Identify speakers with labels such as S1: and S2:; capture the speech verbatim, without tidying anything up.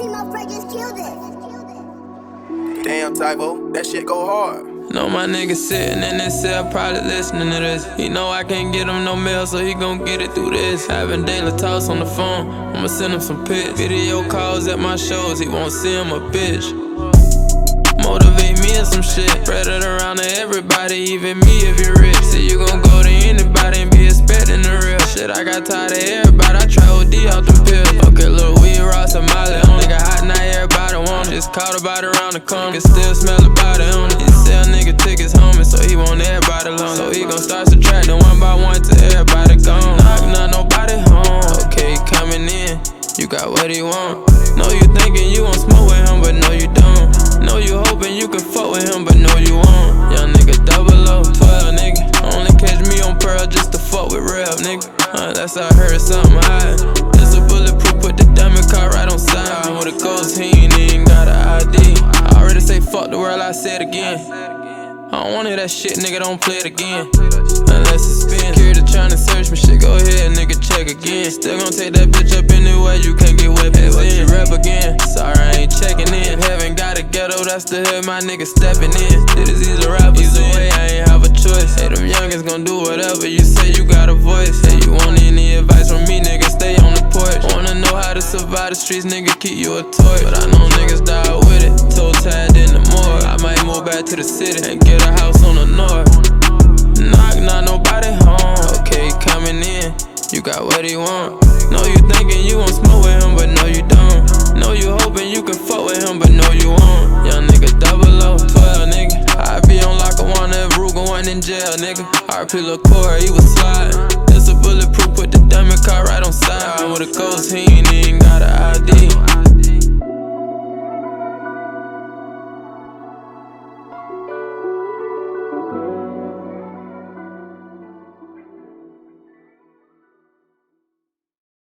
S1: see my friend just killed it.
S2: Damn, Tyvo, that shit go hard.
S3: Know my nigga sitting in this cell, probably listening to this. He know I can't get him no mail, so he gon' get it through this. Having daily talks on the phone, I'ma send him some pics. Video calls at my shows, he won't see him a bitch. Motivate me in some shit, spread it around to everybody, even me if you're rich. See, you gon' go to anybody and be expecting the real shit. I got tired of everybody, I try O D out them pills. Okay, little weed, Ross and Molly on it. Nigga hot, now everybody want it. Just caught about around the corner, can still smell the body on it. He sell nigga tickets homie, so he want everybody alone. So he gon' start subtracting one by one till everybody gone. Knock, not nobody home. Okay, he coming in, you got what he want. Know you thinking you won't smoke with him, but no you don't. Know you hoping you can fuck with him, but no you won't. Young nigga double O, twelve nigga. Only catch me on Pearl just to fuck with real nigga. Uh, that's how I heard something high. This a bulletproof, put the diamond car right on side. With a ghost, he ain't even got an I D. I already say fuck the world, I say it again. I don't wanna hear that shit, nigga, don't play it again. Unless it's spin. Security tryna search me, shit, go ahead, nigga, check again. Still gon' take that bitch up anyway, you can't get weapons in. You rap again, sorry, I ain't checking in. Haven't got a ghetto, that's the hood, my nigga stepping in. It is easy rap, either way, I ain't have a choice. Hey, them youngins gon' do whatever you say, you got a voice. Hey, you want any advice from me, nigga, stay on the porch. Wanna know how to survive the streets, nigga, keep you a toy. But I know niggas die with it, toe tied in the morgue. I might move back to the city and get a house on the north. Knock, not nobody home. Okay, coming in, you got what he want. Know you thinking you won't smoke with him, but no you don't. Know you hoping you can fuck with him, but no you won't. Young nigga double O, twelve nigga. I be on Lackawanna if Ruger went in jail, nigga. R P LaCour, he was sliding. It's a bulletproof, put the diamond car right on side. With a ghost, he ain't even got an I D.